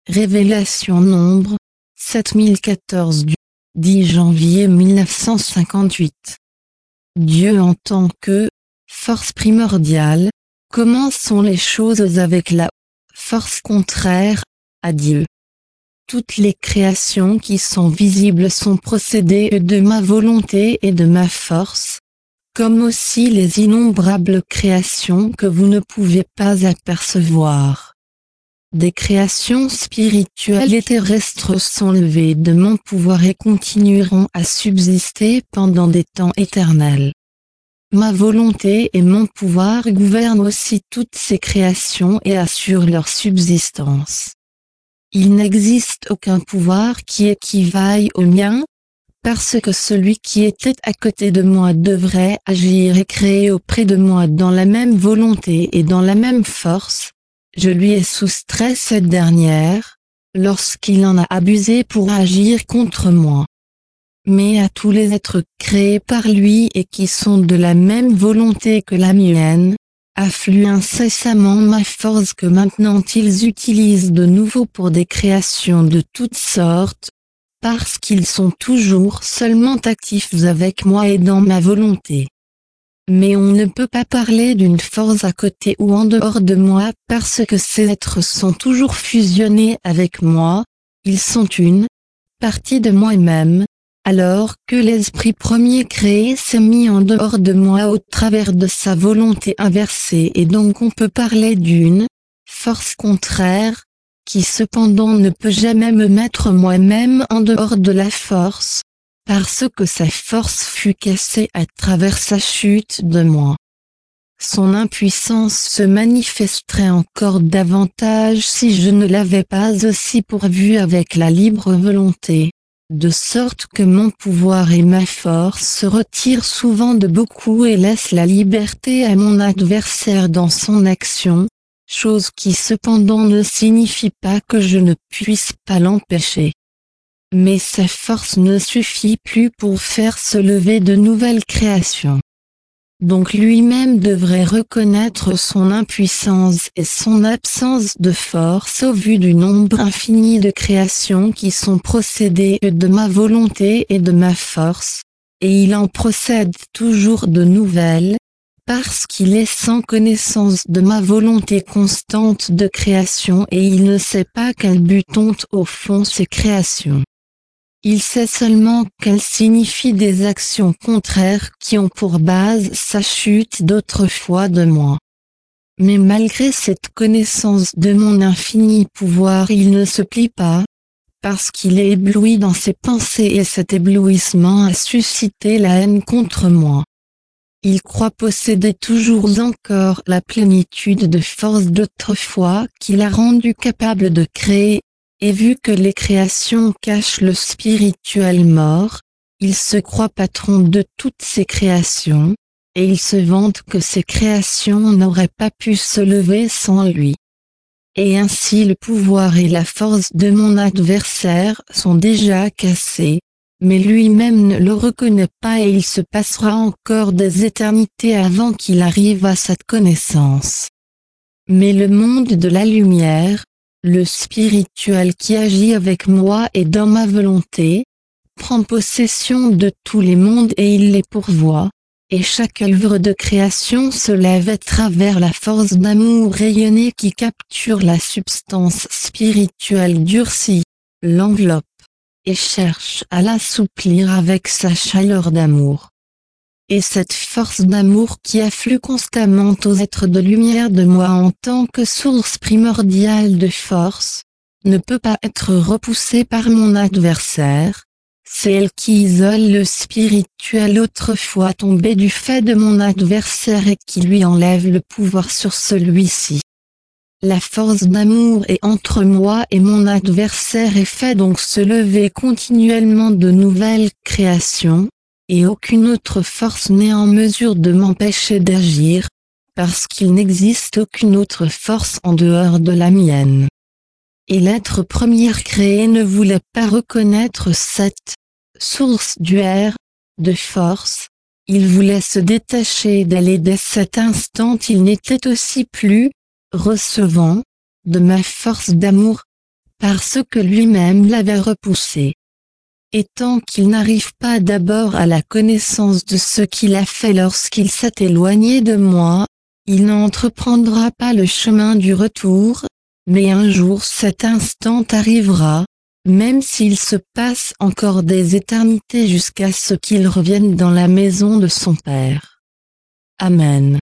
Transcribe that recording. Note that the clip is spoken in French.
Révélation nombre 7014 du 10 janvier 1958. Dieu en tant que force primordiale. Comment sont les choses avec la force contraire à Dieu? Toutes les créations qui sont visibles sont procédées de ma volonté et de ma force, comme aussi les innombrables créations que vous ne pouvez pas apercevoir. Des créations spirituelles et terrestres sont levées de mon pouvoir et continueront à subsister pendant des temps éternels. Ma volonté et mon pouvoir gouvernent aussi toutes ces créations et assurent leur subsistance. Il n'existe aucun pouvoir qui équivaille au mien, parce que celui qui était à côté de moi devrait agir et créer auprès de moi dans la même volonté et dans la même force. Je lui ai soustrait cette dernière, lorsqu'il en a abusé pour agir contre moi. Mais à tous les êtres créés par lui et qui sont de la même volonté que la mienne, afflue incessamment ma force que maintenant ils utilisent de nouveau pour des créations de toutes sortes, parce qu'ils sont toujours seulement actifs avec moi et dans ma volonté. Mais on ne peut pas parler d'une force à côté ou en dehors de moi parce que ces êtres sont toujours fusionnés avec moi, ils sont une partie de moi-même, alors que l'esprit premier créé s'est mis en dehors de moi au travers de sa volonté inversée et donc on peut parler d'une force contraire, qui cependant ne peut jamais me mettre moi-même en dehors de la force, parce que sa force fut cassée à travers sa chute de moi. Son impuissance se manifesterait encore davantage si je ne l'avais pas aussi pourvue avec la libre volonté, de sorte que mon pouvoir et ma force se retirent souvent de beaucoup et laissent la liberté à mon adversaire dans son action, chose qui cependant ne signifie pas que je ne puisse pas l'empêcher. Mais sa force ne suffit plus pour faire se lever de nouvelles créations. Donc lui-même devrait reconnaître son impuissance et son absence de force au vu du nombre infini de créations qui sont procédées de ma volonté et de ma force, et il en procède toujours de nouvelles, parce qu'il est sans connaissance de ma volonté constante de création et il ne sait pas quel but ont au fond ces créations. Il sait seulement qu'elles signifient des actions contraires qui ont pour base sa chute d'autrefois de moi. Mais malgré cette connaissance de mon infini pouvoir, il ne se plie pas, parce qu'il est ébloui dans ses pensées et cet éblouissement a suscité la haine contre moi. Il croit posséder toujours encore la plénitude de force d'autrefois qui l'a rendu capable de créer. Et vu que les créations cachent le spirituel mort, il se croit patron de toutes ces créations, et il se vante que ces créations n'auraient pas pu se lever sans lui. Et ainsi le pouvoir et la force de mon adversaire sont déjà cassés, mais lui-même ne le reconnaît pas et il se passera encore des éternités avant qu'il arrive à cette connaissance. Mais le monde de la lumière, le spirituel qui agit avec moi et dans ma volonté, prend possession de tous les mondes et il les pourvoit, et chaque œuvre de création se lève à travers la force d'amour rayonnée qui capture la substance spirituelle durcie, l'enveloppe, et cherche à l'assouplir avec sa chaleur d'amour. Et cette force d'amour qui afflue constamment aux êtres de lumière de moi en tant que source primordiale de force, ne peut pas être repoussée par mon adversaire. C'est elle qui isole le spirituel autrefois tombé du fait de mon adversaire et qui lui enlève le pouvoir sur celui-ci. La force d'amour est entre moi et mon adversaire et fait donc se lever continuellement de nouvelles créations. Et aucune autre force n'est en mesure de m'empêcher d'agir, parce qu'il n'existe aucune autre force en dehors de la mienne. Et l'être premier créé ne voulait pas reconnaître cette source duère de force, il voulait se détacher d'elle et dès cet instant il n'était aussi plus recevant de ma force d'amour, parce que lui-même l'avait repoussé. Et tant qu'il n'arrive pas d'abord à la connaissance de ce qu'il a fait lorsqu'il s'est éloigné de moi, il n'entreprendra pas le chemin du retour, mais un jour cet instant arrivera, même s'il se passe encore des éternités jusqu'à ce qu'il revienne dans la maison de son Père. Amen.